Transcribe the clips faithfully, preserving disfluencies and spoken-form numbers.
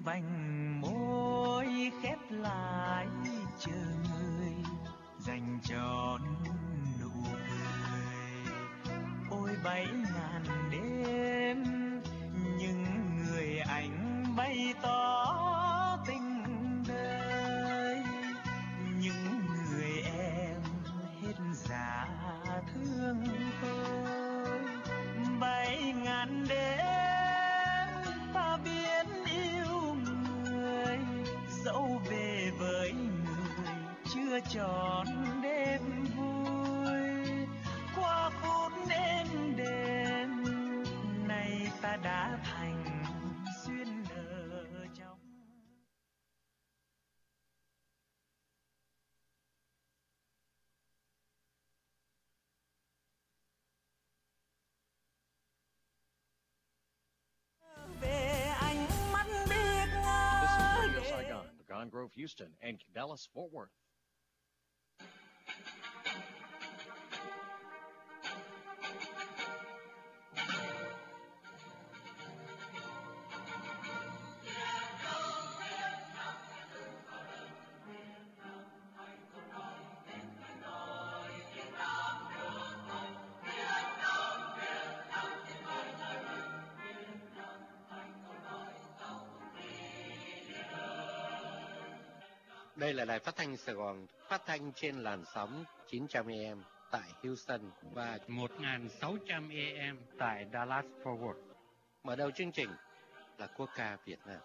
vành môi khép lại chờ người dành trọn nụ cười. Ôi bảy ngàn đêm những người anh bày tỏ tình đời, những người em hết giá thương tôi. Bảy ngàn đêm ta biết yêu người, dẫu về với người chưa tròn đêm vui. Qua phút êm đềm nay ta đã thành duyên nợ trong. Về ánh mắt biết ngỡ. This is Radio Saigon, Gone Grove, Houston, and Dallas, Fort Worth. Đây là đài phát thanh Sài Gòn, phát thanh trên làn sóng chín trăm A M tại Houston và một nghìn sáu trăm A M tại Dallas Fort Worth. mở đầu chương trình là quốc ca Việt Nam.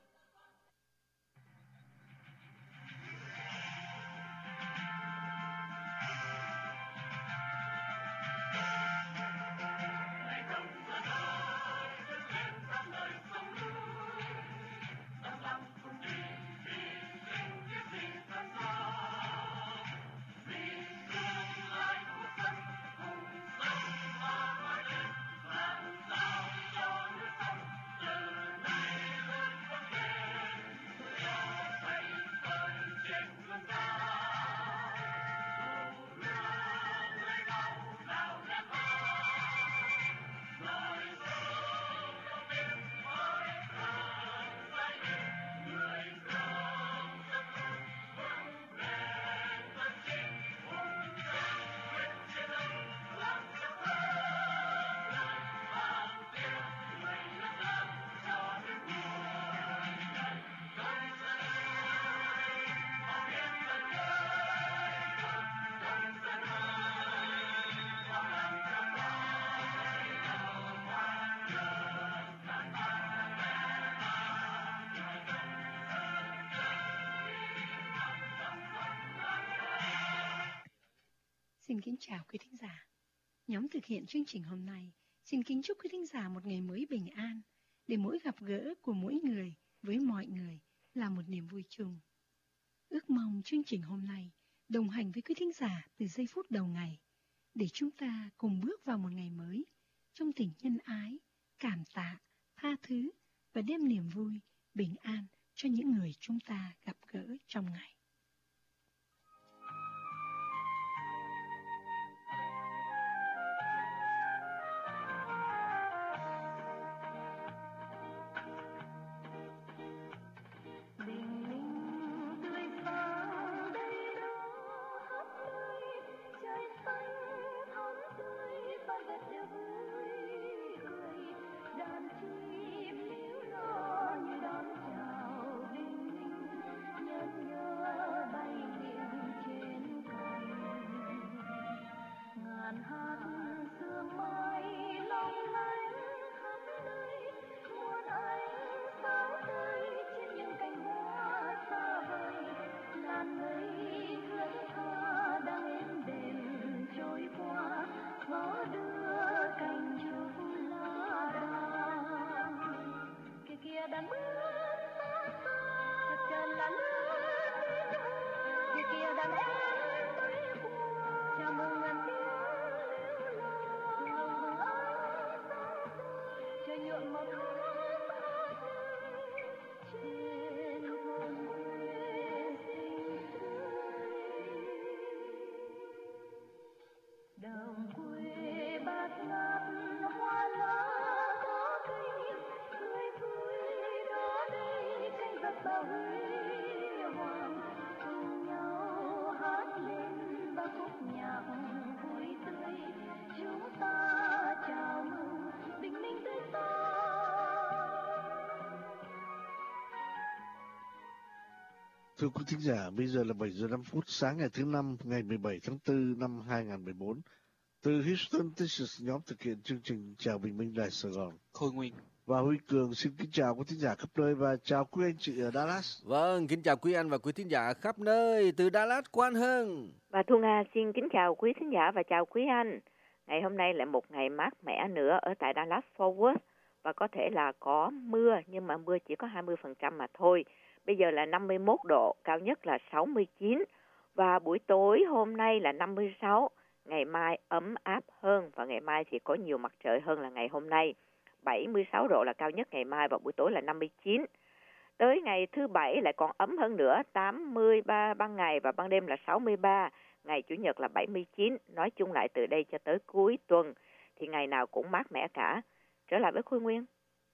Xin kính chào quý thính giả. Nhóm thực hiện chương trình hôm nay xin kính chúc quý thính giả một ngày mới bình an, để mỗi gặp gỡ của mỗi người với mọi người là một niềm vui chung. Ước mong chương trình hôm nay đồng hành với quý thính giả từ giây phút đầu ngày, để chúng ta cùng bước vào một ngày mới trong tình nhân ái, cảm tạ, tha thứ và đem niềm vui, bình an cho những người chúng ta gặp gỡ trong ngày. bao huy hoàng, cùng nhau hát lên ba khúc nhạc vui tươi, chúng ta chào mừng bình minh tươi sáng. Thưa quý thính giả, bây giờ là bảy giờ năm phút sáng ngày thứ năm, ngày mười bảy tháng tư năm hai nghìn không trăm mười bốn. Từ Houston, Texas, nhóm thực hiện chương trình Chào Bình Minh Đài Sài Gòn. Khôi Nguyên và Huy Cường xin kính chào quý thính giả khắp nơi và chào quý anh chị ở Dallas. Vâng, kính chào quý anh và quý thính giả khắp nơi từ Dallas, Quan Hưng. Và Thu Nga xin kính chào quý thính giả và chào quý anh. Ngày hôm nay lại một ngày mát mẻ nữa ở tại Dallas Fort Worth và có thể là có mưa nhưng mà mưa chỉ có hai mươi phần trăm mà thôi. Bây giờ là năm mươi mốt độ, cao nhất là sáu mươi chín và buổi tối hôm nay là năm mươi sáu. Ngày mai ấm áp hơn và ngày mai thì có nhiều mặt trời hơn là ngày hôm nay. bảy mươi sáu độ là cao nhất ngày mai và buổi tối là năm mươi chín. Tới ngày thứ Bảy lại còn ấm hơn nữa, tám mươi ba ban ngày và ban đêm là sáu mươi ba. Ngày Chủ nhật là bảy mươi chín. Nói chung lại từ đây cho tới cuối tuần thì ngày nào cũng mát mẻ cả. Trở lại với Khôi Nguyên.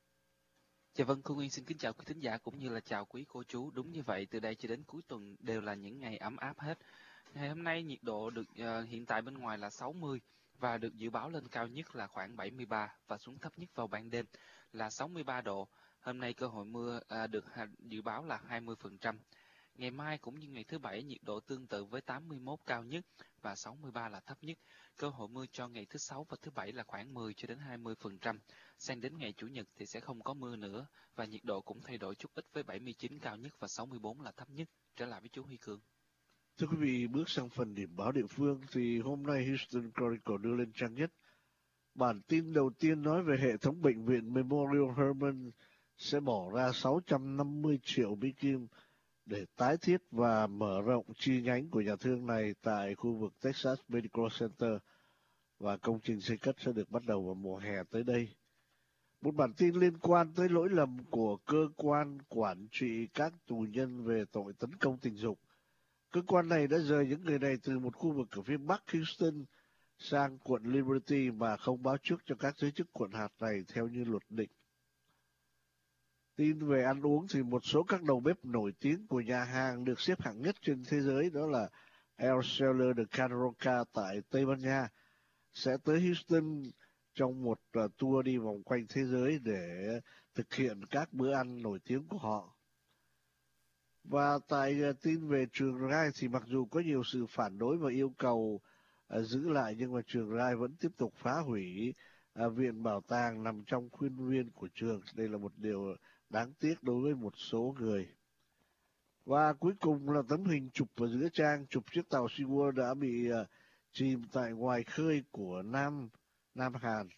Dạ vâng, Khôi Nguyên xin kính chào quý thính giả cũng như là chào quý cô chú. Đúng như vậy, từ đây cho đến cuối tuần đều là những ngày ấm áp hết. Ngày hôm nay nhiệt độ được uh, hiện tại bên ngoài là sáu mươi và được dự báo lên cao nhất là khoảng bảy mươi ba và xuống thấp nhất vào ban đêm là sáu mươi ba độ. Hôm nay cơ hội mưa uh, được dự báo là hai mươi phần trăm. Ngày mai cũng như ngày thứ Bảy nhiệt độ tương tự với tám mươi mốt cao nhất và sáu mươi ba là thấp nhất. Cơ hội mưa cho ngày thứ Sáu và thứ Bảy là khoảng mười cho đến hai mươi phần trăm. Sang đến ngày Chủ nhật thì sẽ không có mưa nữa và nhiệt độ cũng thay đổi chút ít với bảy mươi chín cao nhất và sáu mươi bốn là thấp nhất. Trở lại với chú Huy Cường. Thưa quý vị, bước sang phần điểm báo địa phương thì hôm nay Houston Chronicle đưa lên trang nhất. Bản tin đầu tiên nói về hệ thống bệnh viện Memorial Hermann sẽ bỏ ra sáu trăm năm mươi triệu Mỹ Kim để tái thiết và mở rộng chi nhánh của nhà thương này tại khu vực Texas Medical Center và công trình xây cất sẽ được bắt đầu vào mùa hè tới đây. Một bản tin liên quan tới lỗi lầm của cơ quan quản trị các tù nhân về tội tấn công tình dục. Cơ quan này đã rời những người này từ một khu vực ở phía Bắc Houston sang quận Liberty mà không báo trước cho các giới chức quận hạt này theo như luật định. Tin về ăn uống thì một số các đầu bếp nổi tiếng của nhà hàng được xếp hạng nhất trên thế giới, đó là El Cellar de Can Roca tại Tây Ban Nha, sẽ tới Houston trong một tour đi vòng quanh thế giới để thực hiện các bữa ăn nổi tiếng của họ. Và tại tin về trường Rai thì mặc dù có nhiều sự phản đối và yêu cầu uh, giữ lại, nhưng mà trường Rai vẫn tiếp tục phá hủy uh, viện bảo tàng nằm trong khuôn viên của trường. Đây là một điều đáng tiếc đối với một số người. Và cuối cùng là tấm hình chụp ở giữa trang, chụp chiếc tàu SeaWorld đã bị uh, chìm tại ngoài khơi của Nam Nam Hàn.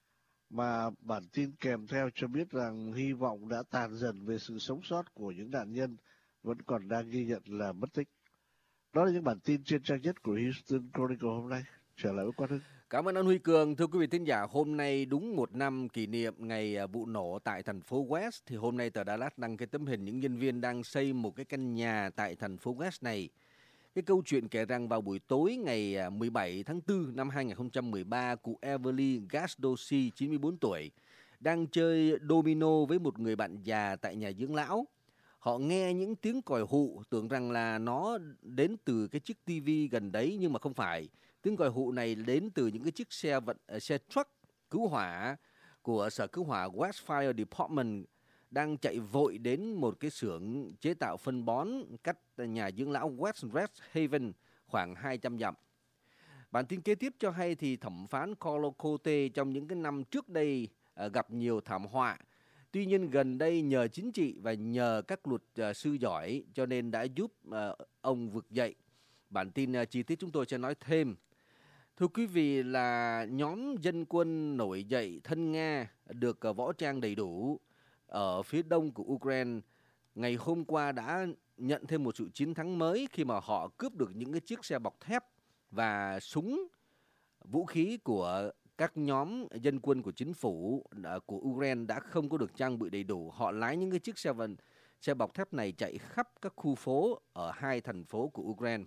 Mà bản tin kèm theo cho biết rằng hy vọng đã tàn dần về sự sống sót của những nạn nhân vẫn còn đang ghi nhận là mất tích. Đó là những bản tin trên trang nhất của Houston Chronicle hôm nay. Trở lại với Quang Hưng. Cảm ơn anh Huy Cường. Thưa quý vị thính giả, hôm nay đúng một năm kỷ niệm ngày vụ nổ tại thành phố West. Thì hôm nay tờ Dallas đăng cái tấm hình những nhân viên đang xây một cái căn nhà tại thành phố West này. Cái câu chuyện kể rằng vào buổi tối ngày mười bảy tháng tư năm hai nghìn không trăm mười ba, cụ Everly Gasdosi, chín mươi tư tuổi, đang chơi domino với một người bạn già tại nhà dưỡng lão. Họ nghe những tiếng còi hụ, tưởng rằng là nó đến từ cái chiếc tivi gần đấy, nhưng mà không phải. Tiếng còi hụ này đến từ những cái chiếc xe vận xe truck cứu hỏa của sở cứu hỏa West Fire Department đang chạy vội đến một cái xưởng chế tạo phân bón cách nhà dưỡng lão West Rest Haven khoảng hai trăm dặm. Bản tin kế tiếp cho hay thì thẩm phán Carlo Cote trong những cái năm trước đây uh, gặp nhiều thảm họa. Tuy nhiên gần đây nhờ chính trị và nhờ các luật uh, sư giỏi cho nên đã giúp uh, ông vực dậy. Bản tin uh, chi tiết chúng tôi sẽ nói thêm. Thưa quý vị, là nhóm dân quân nổi dậy thân Nga được uh, võ trang đầy đủ ở phía đông của Ukraine ngày hôm qua đã nhận thêm một sự chiến thắng mới khi mà họ cướp được những cái chiếc xe bọc thép và súng vũ khí của các nhóm dân quân của chính phủ của Ukraine đã không có được trang bị đầy đủ. Họ lái những cái chiếc xe vận, xe bọc thép này chạy khắp các khu phố ở hai thành phố của Ukraine.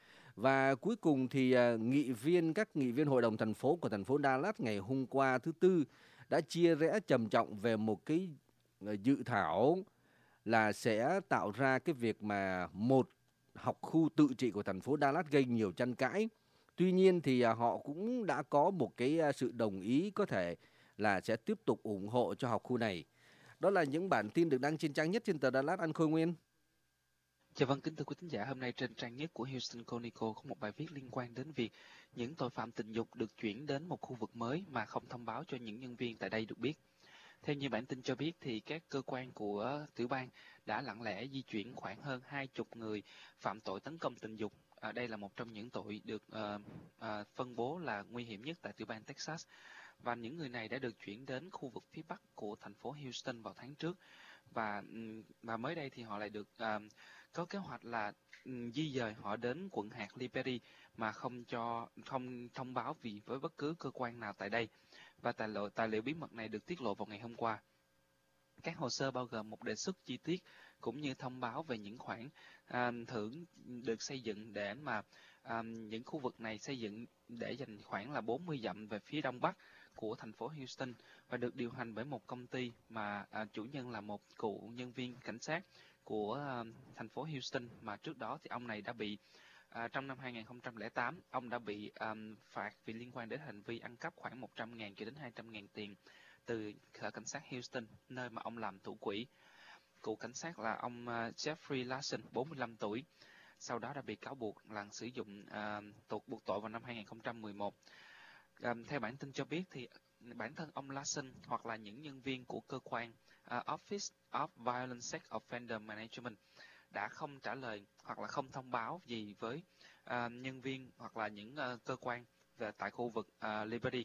Và cuối cùng thì nghị viên các nghị viên hội đồng thành phố của thành phố Dallas ngày hôm qua thứ Tư đã chia rẽ trầm trọng về một cái dự thảo là sẽ tạo ra cái việc mà một học khu tự trị của thành phố Dallas gây nhiều tranh cãi. Tuy nhiên thì họ cũng đã có một cái sự đồng ý có thể là sẽ tiếp tục ủng hộ cho học khu này. Đó là những bản tin được đăng trên trang nhất trên tờ Dallas, anh Khôi Nguyên. Dạ vâng, kính thưa quý thính giả, hôm nay trên trang nhất của Houston Chronicle có một bài viết liên quan đến việc những tội phạm tình dục được chuyển đến một khu vực mới mà không thông báo cho những nhân viên tại đây được biết. Theo như bản tin cho biết thì các cơ quan của tiểu bang đã lặng lẽ di chuyển khoảng hơn hai chục người phạm tội tấn công tình dục. À, đây là một trong những tội được uh, uh, phân bố là nguy hiểm nhất tại tiểu bang Texas. Và những người này đã được chuyển đến khu vực phía bắc của thành phố Houston vào tháng trước. Và và mới đây thì họ lại được uh, có kế hoạch là um, di dời họ đến quận hạt Liberty mà không cho không thông báo vì với bất cứ cơ quan nào tại đây. Và tài liệu tài liệu bí mật này được tiết lộ vào ngày hôm qua. Các hồ sơ bao gồm một đề xuất chi tiết cũng như thông báo về những khoản uh, thưởng được xây dựng để mà uh, những khu vực này xây dựng để dành khoảng là bốn mươi dặm về phía đông bắc của thành phố Houston và được điều hành bởi một công ty mà uh, chủ nhân là một cựu nhân viên cảnh sát của uh, thành phố Houston mà trước đó thì ông này đã bị uh, trong năm hai nghìn không trăm lẻ tám ông đã bị um, phạt vì liên quan đến hành vi ăn cắp khoảng một trăm ngàn cho đến hai trăm ngàn tiền từ sở cảnh sát Houston nơi mà ông làm thủ quỹ. Cựu cảnh sát là ông uh, Jeffrey Larson, bốn mươi lăm tuổi, sau đó đã bị cáo buộc là sử dụng uh, tội buộc tội vào năm hai nghìn không trăm mười một. Um, theo bản tin cho biết thì bản thân ông Larson hoặc là những nhân viên của cơ quan uh, Office of Violent Sex Offender Management đã không trả lời hoặc là không thông báo gì với uh, nhân viên hoặc là những uh, cơ quan về tại khu vực uh, Liberty.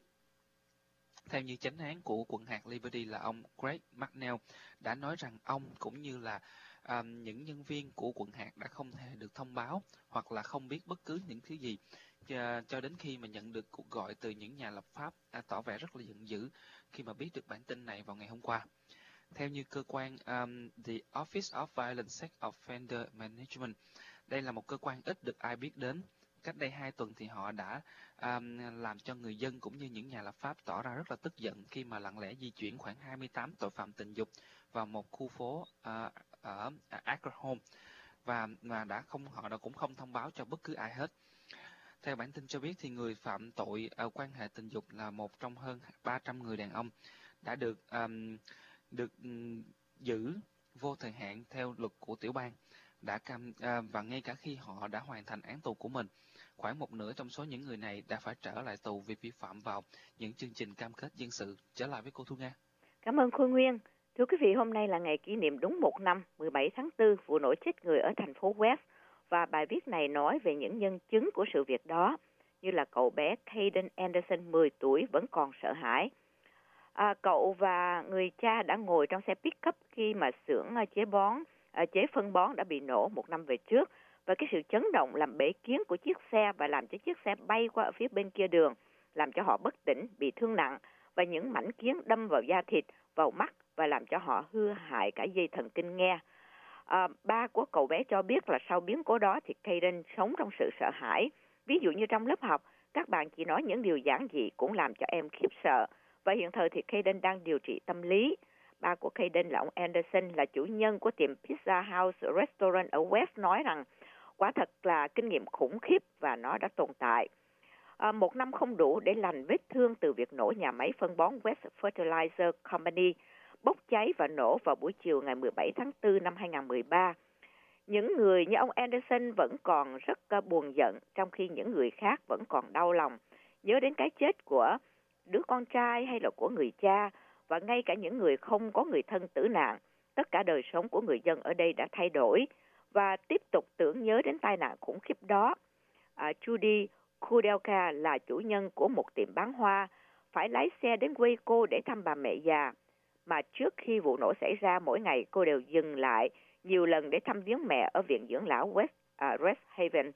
Theo như chánh án của quận hạt Liberty là ông Greg McNeil đã nói rằng ông cũng như là um, những nhân viên của quận hạt đã không hề được thông báo hoặc là không biết bất cứ những thứ gì cho, cho đến khi mà nhận được cuộc gọi từ những nhà lập pháp đã tỏ vẻ rất là giận dữ khi mà biết được bản tin này vào ngày hôm qua. Theo như cơ quan um, The Office of Violent Sex Offender Management, đây là một cơ quan ít được ai biết đến. Cách đây hai tuần thì họ đã um, làm cho người dân cũng như những nhà lập pháp tỏ ra rất là tức giận khi mà lặng lẽ di chuyển khoảng hai mươi tám tội phạm tình dục vào một khu phố uh, ở Akron và mà đã không họ đã cũng không thông báo cho bất cứ ai hết. Theo bản tin cho biết thì người phạm tội uh, quan hệ tình dục là một trong hơn ba trăm người đàn ông đã được um, được um, giữ vô thời hạn theo luật của tiểu bang. Đã cam à, và ngay cả khi họ đã hoàn thành án tù của mình, khoảng một nửa trong số những người này đã phải trở lại tù vì vi phạm vào những chương trình cam kết dân sự. Trở lại với cô Thu Nga. Cảm ơn Khôi Nguyên. Thưa quý vị, hôm nay là ngày kỷ niệm đúng một năm, mười bảy tháng tư, vụ nổ chết người ở thành phố West. Và bài viết này nói về những nhân chứng của sự việc đó, như là cậu bé Caden Anderson, mười tuổi, vẫn còn sợ hãi. À, cậu và người cha đã ngồi trong xe pick-up khi mà xưởng chế bón, à, chế phân bón đã bị nổ một năm về trước. Và cái sự chấn động làm bể kiến của chiếc xe và làm cho chiếc xe bay qua ở phía bên kia đường, làm cho họ bất tỉnh, bị thương nặng và những mảnh kiến đâm vào da thịt, vào mắt và làm cho họ hư hại cả dây thần kinh nghe. À, ba của cậu bé cho biết là sau biến cố đó thì Caden sống trong sự sợ hãi. Ví dụ như trong lớp học, các bạn chỉ nói những điều giản dị cũng làm cho em khiếp sợ. Và hiện thời thì Caden đang điều trị tâm lý. Ba của Caden là ông Anderson, là chủ nhân của tiệm Pizza House Restaurant ở West, nói rằng quả thật là kinh nghiệm khủng khiếp và nó đã tồn tại. À, một năm không đủ để lành vết thương từ việc nổ nhà máy phân bón West Fertilizer Company bốc cháy và nổ vào buổi chiều ngày mười bảy tháng tư năm hai nghìn không trăm mười ba. Những người như ông Anderson vẫn còn rất uh, buồn giận, trong khi những người khác vẫn còn đau lòng, nhớ đến cái chết của đứa con trai hay là của người cha, và ngay cả những người không có người thân tử nạn. Tất cả đời sống của người dân ở đây đã thay đổi và tiếp tục tưởng nhớ đến tai nạn khủng khiếp đó. À, Judy Kudelka là chủ nhân của một tiệm bán hoa, phải lái xe đến Waco để thăm bà mẹ già. Mà trước khi vụ nổ xảy ra, mỗi ngày cô đều dừng lại nhiều lần để thăm viếng mẹ ở viện dưỡng lão West uh, Rest Haven.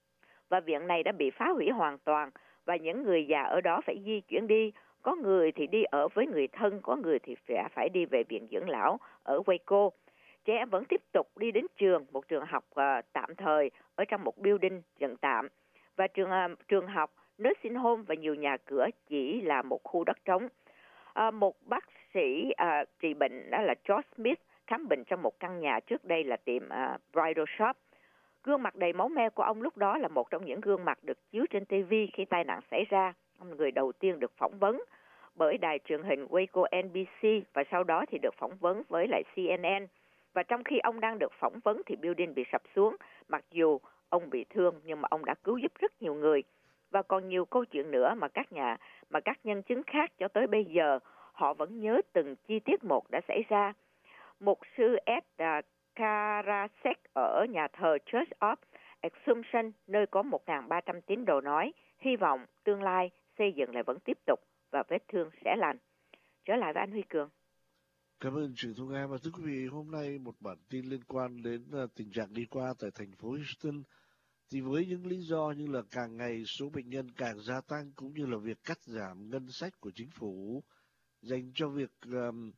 Và viện này đã bị phá hủy hoàn toàn và những người già ở đó phải di chuyển đi. Có người thì đi ở với người thân, có người thì phải đi về viện dưỡng lão ở Waco. Trẻ em vẫn tiếp tục đi đến trường, một trường học uh, tạm thời ở trong một building dựng tạm. Và trường uh, trường học, nursing home và nhiều nhà cửa chỉ là một khu đất trống. Uh, một bác sĩ à, trị bệnh đó là George Smith khám bệnh trong một căn nhà trước đây là tiệm à, bridal shop. Gương mặt đầy máu me của ông lúc đó là một trong những gương mặt được chiếu trên ti vi khi tai nạn xảy ra. Ông là người đầu tiên được phỏng vấn bởi đài truyền hình Waco en bê xê và sau đó thì được phỏng vấn với lại xê en en. Và trong khi ông đang được phỏng vấn thì building bị sập xuống. Mặc dù ông bị thương nhưng mà ông đã cứu giúp rất nhiều người. Và còn nhiều câu chuyện nữa mà các nhà mà các nhân chứng khác cho tới bây giờ họ vẫn nhớ từng chi tiết một đã xảy ra. Mục sư Ed uh, Karasek ở nhà thờ Church of Assumption, nơi có một nghìn ba trăm tín đồ nói, hy vọng tương lai xây dựng lại vẫn tiếp tục và vết thương sẽ lành. Trở lại với anh Huy Cường. Cảm ơn chị Thu Nga. Và thưa quý vị, hôm nay một bản tin liên quan đến uh, tình trạng đi qua tại thành phố Houston. Thì với những lý do như là càng ngày số bệnh nhân càng gia tăng cũng như là việc cắt giảm ngân sách của chính phủ dành cho việc um,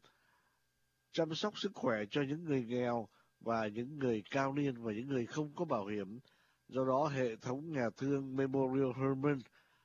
chăm sóc sức khỏe cho những người nghèo và những người cao niên và những người không có bảo hiểm. Do đó, hệ thống nhà thương Memorial Hermann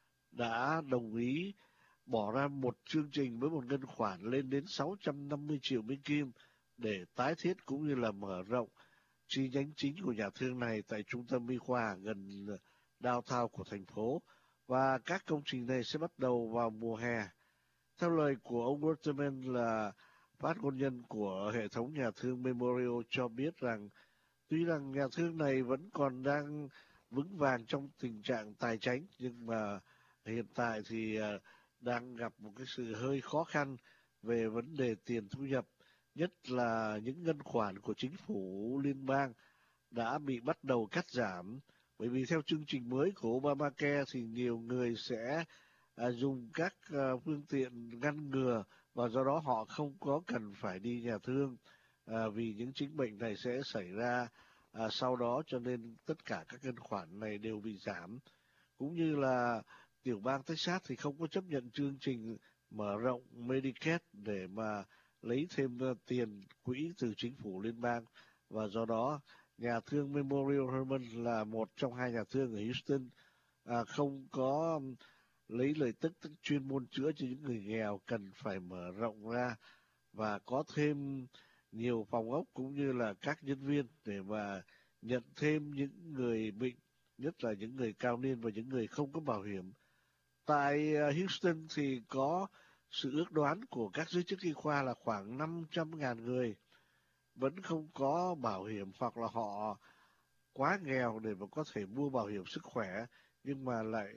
đã đồng ý bỏ ra một chương trình với một ngân khoản lên đến sáu trăm năm mươi triệu Mỹ Kim để tái thiết cũng như là mở rộng chi nhánh chính của nhà thương này tại trung tâm y khoa gần downtown của thành phố. Và các công trình này sẽ bắt đầu vào mùa hè. Theo lời của ông Waterman là phát ngôn nhân của hệ thống nhà thương Memorial cho biết rằng tuy rằng nhà thương này vẫn còn đang vững vàng trong tình trạng tài chánh nhưng mà hiện tại thì đang gặp một cái sự hơi khó khăn về vấn đề tiền thu nhập, nhất là những ngân khoản của chính phủ liên bang đã bị bắt đầu cắt giảm. Bởi vì theo chương trình mới của Obamacare thì nhiều người sẽ à, dùng các à, phương tiện ngăn ngừa và do đó họ không có cần phải đi nhà thương à, vì những chứng bệnh này sẽ xảy ra à, sau đó, cho nên tất cả các ngân khoản này đều bị giảm. Cũng như là tiểu bang Texas thì không có chấp nhận chương trình mở rộng Medicaid để mà lấy thêm tiền quỹ từ chính phủ liên bang, và do đó nhà thương Memorial Hermann là một trong hai nhà thương ở Houston à, không có lấy lời tức tức chuyên môn chữa cho những người nghèo, cần phải mở rộng ra và có thêm nhiều phòng ốc cũng như là các nhân viên để mà nhận thêm những người bệnh, nhất là những người cao niên và những người không có bảo hiểm. Tại Houston thì có sự ước đoán của các giới chức y khoa là khoảng năm trăm nghìn người vẫn không có bảo hiểm hoặc là họ quá nghèo để mà có thể mua bảo hiểm sức khỏe nhưng mà lại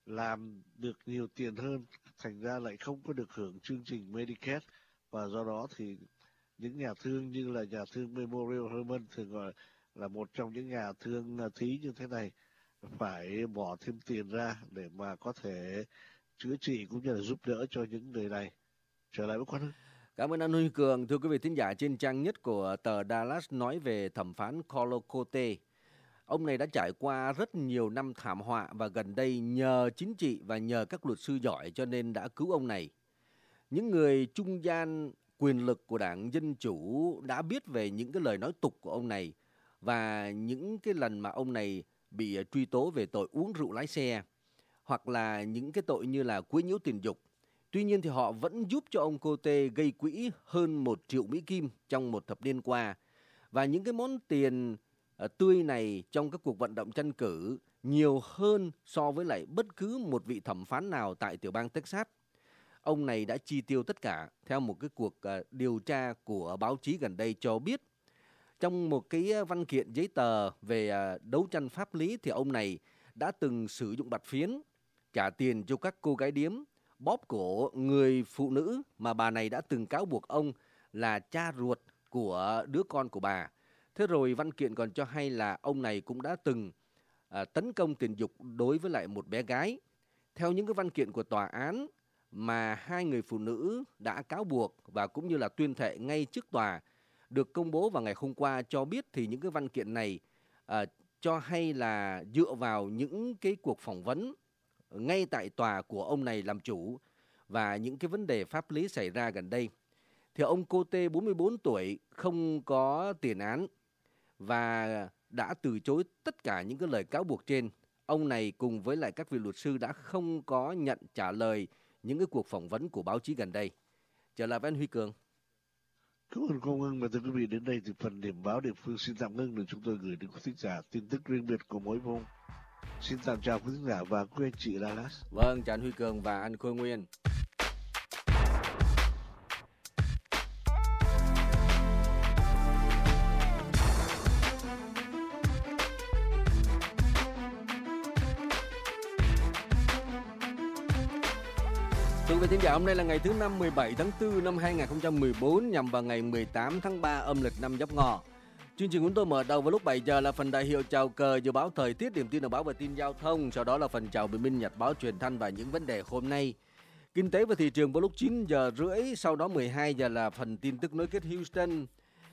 làm được nhiều tiền hơn, thành ra lại không có được hưởng chương trình Medicaid. Và do đó thì những nhà thương như là nhà thương Memorial Hermann thường gọi là một trong những nhà thương thí như thế này phải bỏ thêm tiền ra để mà có thể chữa trị cũng như là giúp đỡ cho những người này. Trở lại với Quang Hưng. Cảm ơn anh Huy Cường. Thưa quý vị thính giả, trên trang nhất của tờ Dallas nói về thẩm phán Colcote. Ông này đã trải qua rất nhiều năm thảm họa và gần đây nhờ chính trị và nhờ các luật sư giỏi cho nên đã cứu ông này. Những người trung gian quyền lực của Đảng Dân Chủ đã biết về những cái lời nói tục của ông này và những cái lần mà ông này bị truy tố về tội uống rượu lái xe hoặc là những cái tội như là quấy nhiễu tình dục. Tuy nhiên thì họ vẫn giúp cho ông Cote gây quỹ hơn một triệu Mỹ Kim trong một thập niên qua. Và những cái món tiền uh, tươi này trong các cuộc vận động tranh cử nhiều hơn so với lại bất cứ một vị thẩm phán nào tại tiểu bang Texas. Ông này đã chi tiêu tất cả theo một cái cuộc uh, điều tra của báo chí gần đây cho biết. Trong một cái văn kiện giấy tờ về uh, đấu tranh pháp lý thì ông này đã từng sử dụng bạt phiến, trả tiền cho các cô gái điếm, bóp cổ người phụ nữ mà bà này đã từng cáo buộc ông là cha ruột của đứa con của bà. Thế rồi văn kiện còn cho hay là ông này cũng đã từng à, tấn công tình dục đối với lại một bé gái. Theo những cái văn kiện của tòa án mà hai người phụ nữ đã cáo buộc và cũng như là tuyên thệ ngay trước tòa được công bố vào ngày hôm qua cho biết thì những cái văn kiện này à, cho hay là dựa vào những cái cuộc phỏng vấn ngay tại tòa của ông này làm chủ và những cái vấn đề pháp lý xảy ra gần đây. Thì ông Cote bốn mươi bốn tuổi không có tiền án và đã từ chối tất cả những cái lời cáo buộc trên. Ông này cùng với lại các vị luật sư đã không có nhận trả lời những cái cuộc phỏng vấn của báo chí gần đây. Trở lại với anh Huy Cường. Cảm ơn cô Ngân. Và thưa quý vị, đến đây thì phần điểm báo địa phương xin tạm ngưng để chúng tôi gửi đến quý thính giả tin tức riêng biệt của mỗi vùng. Xin tạm chào quý thính giả và quý anh chị Dallas. Vâng, chào anh Huy Cường và anh Khôi Nguyên. Thưa quý vị thính giả, hôm nay là ngày thứ năm mười bảy tháng tư năm hai nghìn không trăm mười bốn, nhằm vào ngày mười tám tháng ba âm lịch năm Giáp Ngọ. Chương trình chúng tôi mở đầu vào lúc bảy giờ là phần đại hiệu chào cờ, dự báo thời tiết, điểm tin đầu báo và tin giao thông, sau đó là phần chào bình minh, nhật báo, truyền thanh và những vấn đề hôm nay. Kinh tế và thị trường vào lúc chín giờ rưỡi, sau đó mười hai giờ là phần tin tức nối kết Houston.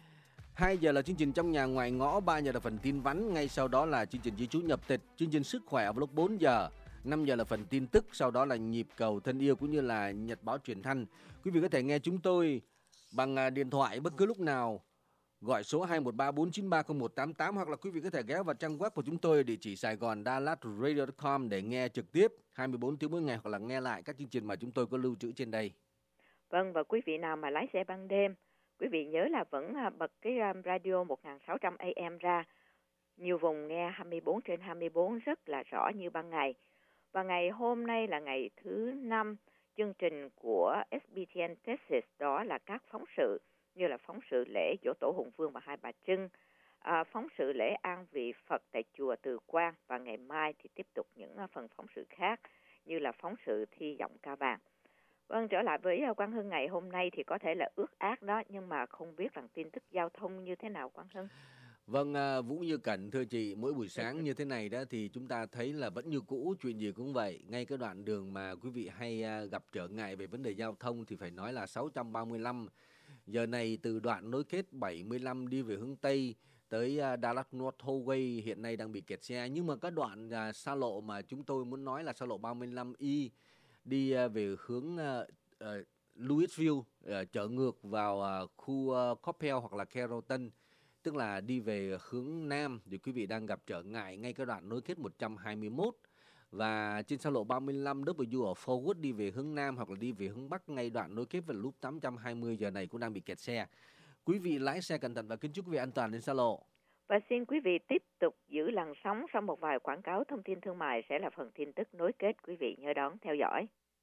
hai giờ là chương trình trong nhà ngoài ngõ, ba giờ là phần tin vắn, ngay sau đó là chương trình di trú nhập tịch, chương trình sức khỏe vào lúc bốn giờ. năm giờ là phần tin tức, sau đó là nhịp cầu thân yêu cũng như là nhật báo truyền thanh. Quý vị có thể nghe chúng tôi bằng điện thoại bất cứ lúc nào, gọi số hai một ba bốn chín ba không một tám tám, hoặc là quý vị có thể ghé vào trang web của chúng tôi, địa chỉ Sài Gòn Dallas Radio chấm com để nghe trực tiếp hai mươi bốn tiếng mỗi ngày, hoặc là nghe lại các chương trình mà chúng tôi có lưu trữ trên đây. Vâng, và quý vị nào mà lái xe ban đêm, quý vị nhớ là vẫn bật cái radio một nghìn sáu trăm A M ra. Nhiều vùng nghe hai mươi bốn trên hai mươi bốn rất là rõ như ban ngày. Và ngày hôm nay là ngày thứ năm, chương trình của ét bê tê en Texas, đó là các phóng sự như là phóng sự lễ Giỗ Tổ Hùng Vương và Hai Bà Trưng, à, phóng sự lễ an vị Phật tại chùa Từ Quang, và ngày mai thì tiếp tục những phần phóng sự khác như là phóng sự thi giọng ca vàng. Vâng, trở lại với Quang Hưng, ngày hôm nay thì có thể là ướt át đó, nhưng mà không biết rằng tin tức giao thông như thế nào Quang Hưng? Vâng, Vũ Như Cẩn, thưa chị, mỗi buổi sáng như thế này đó thì chúng ta thấy là vẫn như cũ, chuyện gì cũng vậy. Ngay cái đoạn đường mà quý vị hay gặp trở ngại về vấn đề giao thông thì phải nói là sáu trăm ba mươi lăm. Giờ này từ đoạn nối kết bảy mươi lăm đi về hướng Tây tới Dallas North Tollway hiện nay đang bị kẹt xe. Nhưng mà các đoạn xa lộ mà chúng tôi muốn nói là xa lộ ba mươi lăm Y đi về hướng uh, Louisville, uh, trở ngược vào uh, khu uh, Coppell hoặc là Carrollton, tức là đi về hướng Nam, thì quý vị đang gặp trở ngại ngay cái đoạn nối kết một trăm hai mươi mốt. Và trên xa lộ ba mươi lăm W ở Forward đi về hướng Nam hoặc là đi về hướng Bắc, ngay đoạn nối kết với loop tám trăm hai mươi giờ này cũng đang bị kẹt xe. Quý vị lái xe cẩn thận và kính chúc quý vị an toàn trên xa lộ. Và xin quý vị tiếp tục giữ làn sóng, sau một vài quảng cáo thông tin thương mại sẽ là phần tin tức nối kết, quý vị nhớ đón theo dõi.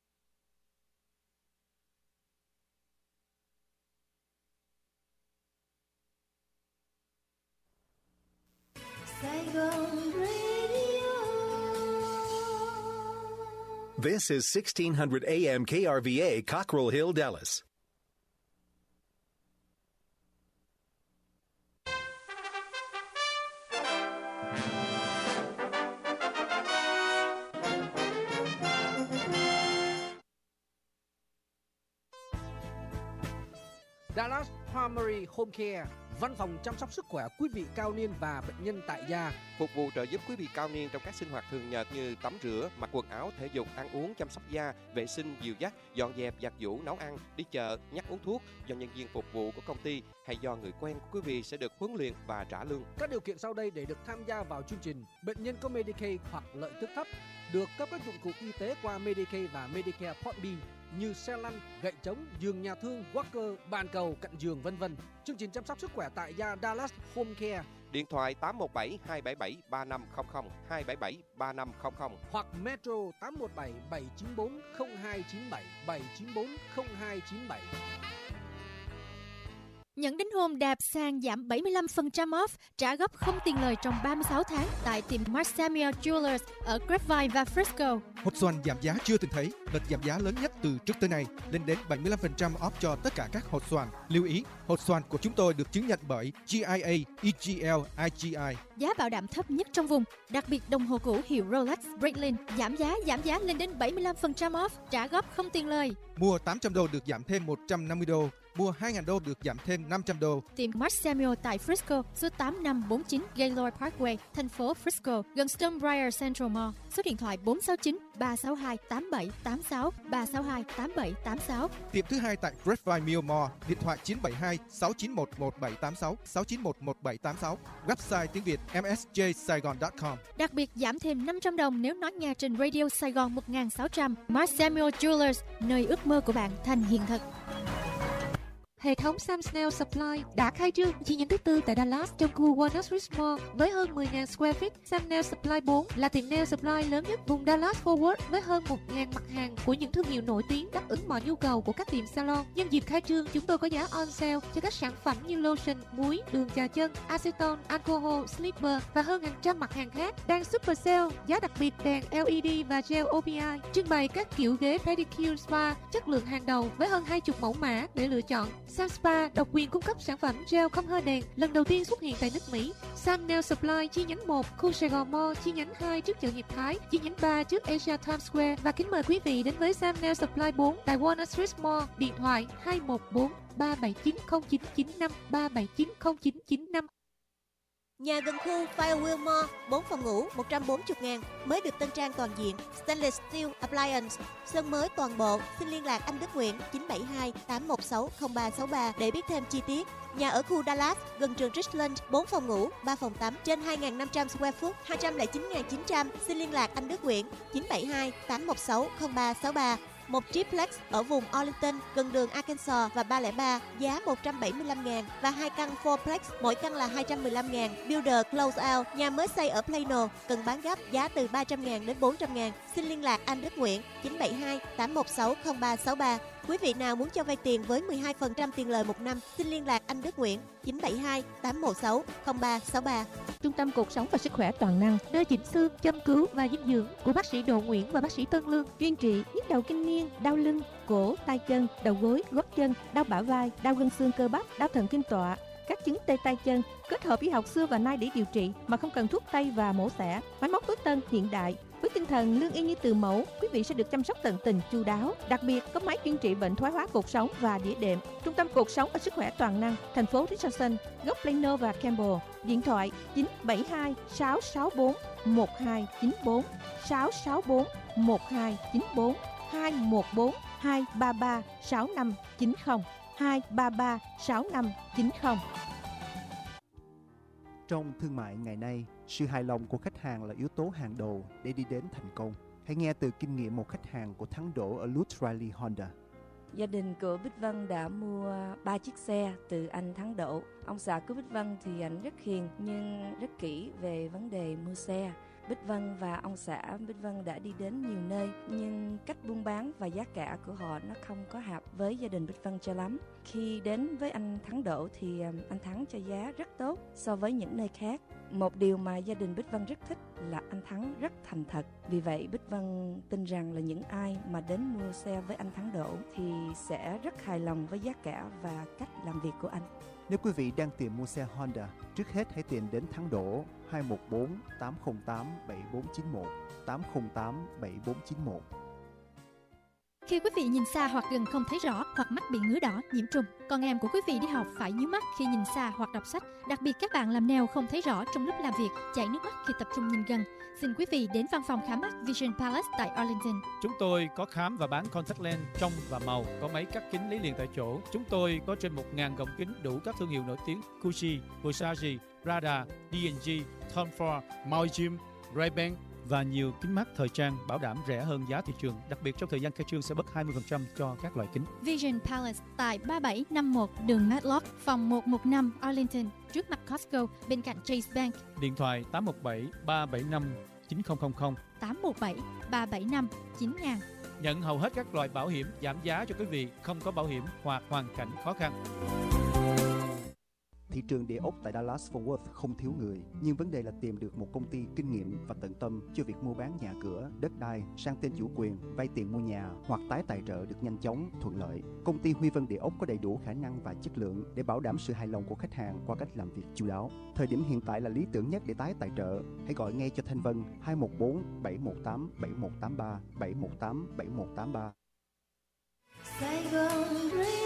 Saigon Radio. This is sixteen hundred A M K R V A, Cockrell Hill, Dallas. Dallas Primary Home Care, văn phòng chăm sóc sức khỏe quý vị cao niên và bệnh nhân tại gia. Phục vụ trợ giúp quý vị cao niên trong các sinh hoạt thường nhật như tắm rửa, mặc quần áo, thể dục, ăn uống, chăm sóc da, vệ sinh, dìu dắt, dọn dẹp, giặt giũ, nấu ăn, đi chợ, nhắc uống thuốc do nhân viên phục vụ của công ty hay do người quen của quý vị sẽ được huấn luyện và trả lương. Các điều kiện sau đây để được tham gia vào chương trình: bệnh nhân có Medicaid hoặc lợi tức thấp được cấp các dụng cụ y tế qua Medicaid và Medicare Part B như xe lăn, gậy trống, giường nhà thương, walker, bàn cầu, cạnh giường, vân vân. Chương trình chăm sóc sức khỏe tại gia Dallas Home Care. Điện thoại tám một bảy hai bảy bảy ba năm không không, hai bảy bảy ba năm không không hoặc Metro tám một bảy bảy chín bốn không hai chín bảy, bảy chín bốn không hai chín bảy. Nhận đính hôn đạp sàn giảm bảy mươi lăm phần trăm off, trả góp không tiền lời trong ba mươi sáu tháng tại tiệm Mark Samuel Jewelers ở Grapevine và Frisco. Hột xoàn giảm giá chưa từng thấy, đợt giảm giá lớn nhất từ trước tới nay, lên đến bảy mươi lăm phần trăm off cho tất cả các hột xoàn. Lưu ý, hột xoàn của chúng tôi được chứng nhận bởi G I A, E G L, I G I. Giá bảo đảm thấp nhất trong vùng, đặc biệt đồng hồ cũ hiệu Rolex, Breitling giảm giá giảm giá lên đến bảy mươi lăm phần trăm off, trả góp không tiền lời. Mua tám trăm đô được giảm thêm một trăm năm mươi đô. Mua hai nghìn đô được giảm thêm năm trăm đô. Tiệm Mark Samuel tại Frisco, số tám năm bốn chín Gaylord Parkway, thành phố Frisco, gần Stonebriar Central Mall. Số điện thoại bốn sáu chín ba sáu hai tám bảy tám sáu, ba sáu hai tám bảy tám sáu. Tiệm thứ hai tại Grapevine Mill Mall, điện thoại chín bảy hai sáu chín một một bảy tám sáu, sáu chín một một bảy tám sáu. Website tiếng Việt m s j saigon chấm com. Đặc biệt giảm thêm năm trăm đồng nếu nói nghe trên Radio Sài Gòn một nghìn sáu trăm. Mark Samuel Jewelers, nơi ước mơ của bạn thành hiện thực. hệ thống Sam's Nail Supply đã khai trương chi nhánh thứ tư tại Dallas trong khu Walnut Ridge Mall với hơn mười nghìn square feet. Sam's Nail Supply bốn là tiệm nail supply lớn nhất vùng Dallas Fort Worth với hơn một nghìn mặt hàng của những thương hiệu nổi tiếng đáp ứng mọi nhu cầu của các tiệm salon. Nhân dịp khai trương, chúng tôi có giá on sale cho các sản phẩm như lotion, muối, đường chà chân, acetone, alcohol, slipper và hơn hàng trăm mặt hàng khác. Đang super sale, giá đặc biệt đèn lờ e đê và gel o pê i, trưng bày các kiểu ghế pedicure spa chất lượng hàng đầu với hơn hai mươi mẫu mã để lựa chọn. Sam Spa độc quyền cung cấp sản phẩm gel không hơi đèn, lần đầu tiên xuất hiện tại nước Mỹ. Sam Nail Supply chi nhánh một, khu Sài Gòn Mall, chi nhánh hai trước chợ Hiệp Thái, chi nhánh ba trước Asia Times Square. Và kính mời quý vị đến với Sam Nail Supply bốn tại Walnut Ridge Mall, điện thoại hai một bốn ba bảy chín không chín chín năm ba bảy chín không chín chín năm. Nhà gần khu Firewheel Mall, bốn phòng ngủ, một trăm bốn mươi ngàn, mới được tân trang toàn diện, Stainless Steel Appliance, sơn mới toàn bộ. Xin liên lạc anh Đức Nguyễn chín bảy hai tám một sáu không ba sáu ba để biết thêm chi tiết. Nhà ở khu Dallas, gần trường Richland, bốn phòng ngủ, ba phòng tắm, trên hai nghìn năm trăm square foot, hai trăm lẻ chín nghìn chín trăm. Xin liên lạc anh Đức Nguyễn chín bảy hai tám một sáu không ba sáu ba. Một triplex ở vùng Arlington, gần đường Arkansas và ba không ba, giá một trăm bảy mươi lăm ngàn. Và hai căn fourplex, mỗi căn là hai trăm mười lăm ngàn. Builder Close Out, nhà mới xây ở Plano, cần bán gấp, giá từ ba trăm ngàn đến bốn trăm ngàn. Xin liên lạc anh Đức Nguyễn chín bảy hai tám một sáu không ba sáu ba. Quý vị nào muốn cho vay tiền với mười hai phần trăm tiền lời một năm, xin liên lạc anh Đức Nguyễn chín bảy hai tám một sáu không ba sáu ba. Trung tâm Cuộc sống và Sức khỏe toàn năng, nơi chỉnh xương, châm cứu và dinh dưỡng của bác sĩ Đỗ Nguyễn và bác sĩ Tân Lương, chuyên trị nhức đầu kinh niên, đau lưng, cổ, tay chân, đầu gối, gót chân, đau bả vai, đau gân xương cơ bắp, đau thần kinh tọa, các chứng tê tay chân, kết hợp y học xưa và nay để điều trị mà không cần thuốc tây và mổ xẻ, máy móc tối tân hiện đại. Với tinh thần lương y như từ mẫu, quý vị sẽ được chăm sóc tận tình chu đáo. Đặc biệt có máy chuyên trị bệnh thoái hóa cột sống và đĩa đệm. Trung tâm Cuộc sống và Sức khỏe toàn năng, thành phố Richardson, góc Plano và Campbell. Điện thoại chín bảy hai sáu sáu bốn một hai chín bốn, sáu sáu bốn một hai chín bốn, hai một bốn hai ba ba sáu năm chín không, hai ba ba sáu năm chín không. Trong thương mại ngày nay, sự hài lòng của khách hàng là yếu tố hàng đầu để đi đến thành công. Hãy nghe từ kinh nghiệm một khách hàng của Thắng Đỗ ở Lutz Riley Honda. Gia đình của Bích Vân đã mua ba chiếc xe từ anh Thắng Đỗ. Ông xã của Bích Vân thì anh rất hiền nhưng rất kỹ về vấn đề mua xe. Bích Vân và ông xã Bích Vân đã đi đến nhiều nơi nhưng cách buôn bán và giá cả của họ nó không có hợp với gia đình Bích Vân cho lắm. Khi đến với anh Thắng Đỗ thì anh Thắng cho giá rất tốt so với những nơi khác. Một điều mà gia đình Bích Vân rất thích là anh Thắng rất thành thật. Vì vậy Bích Vân tin rằng là những ai mà đến mua xe với anh Thắng Đỗ thì sẽ rất hài lòng với giá cả và cách làm việc của anh. Nếu quý vị đang tìm mua xe Honda, trước hết hãy tìm đến Thắng Đỗ hai một bốn tám không tám bảy bốn chín một, tám không tám bảy bốn chín một. Khi quý vị nhìn xa hoặc gần không thấy rõ hoặc mắt bị ngứa đỏ, nhiễm trùng, con em của quý vị đi học phải nhíu mắt khi nhìn xa hoặc đọc sách. Đặc biệt các bạn làm nail không thấy rõ trong lúc làm việc, chảy nước mắt khi tập trung nhìn gần. Xin quý vị đến văn phòng khám mắt Vision Palace tại Arlington. Chúng tôi có khám và bán contact lens trong và màu, có máy cắt kính lấy liền tại chỗ. Chúng tôi có trên một nghìn gọng kính đủ các thương hiệu nổi tiếng: Gucci, Versace, Prada, đê and giê, Tom Ford, Montblanc, Ray-Ban và nhiều kính mắt thời trang bảo đảm rẻ hơn giá thị trường. Đặc biệt trong thời gian khai trương sẽ bớt hai mươi phần trăm cho các loại kính. Vision Palace tại ba bảy năm mốt đường Matlock, phòng một một năm Arlington, trước mặt Costco, bên cạnh Chase Bank. Điện thoại tám một bảy ba bảy năm chín không không không, tám một bảy ba bảy năm chín nghìn. Nhận hầu hết các loại bảo hiểm giảm giá cho quý vị không có bảo hiểm hoặc hoàn cảnh khó khăn. Thị trường địa ốc tại Dallas Fort Worth không thiếu người, nhưng vấn đề là tìm được một công ty kinh nghiệm và tận tâm cho việc mua bán nhà cửa, đất đai, sang tên chủ quyền, vay tiền mua nhà hoặc tái tài trợ được nhanh chóng, thuận lợi. Công ty Huy Vân Địa ốc có đầy đủ khả năng và chất lượng để bảo đảm sự hài lòng của khách hàng qua cách làm việc chu đáo. Thời điểm hiện tại là lý tưởng nhất để tái tài trợ. Hãy gọi ngay cho Thanh Vân hai một bốn bảy một tám bảy một tám ba, bảy một tám bảy một tám ba. Sài Gòn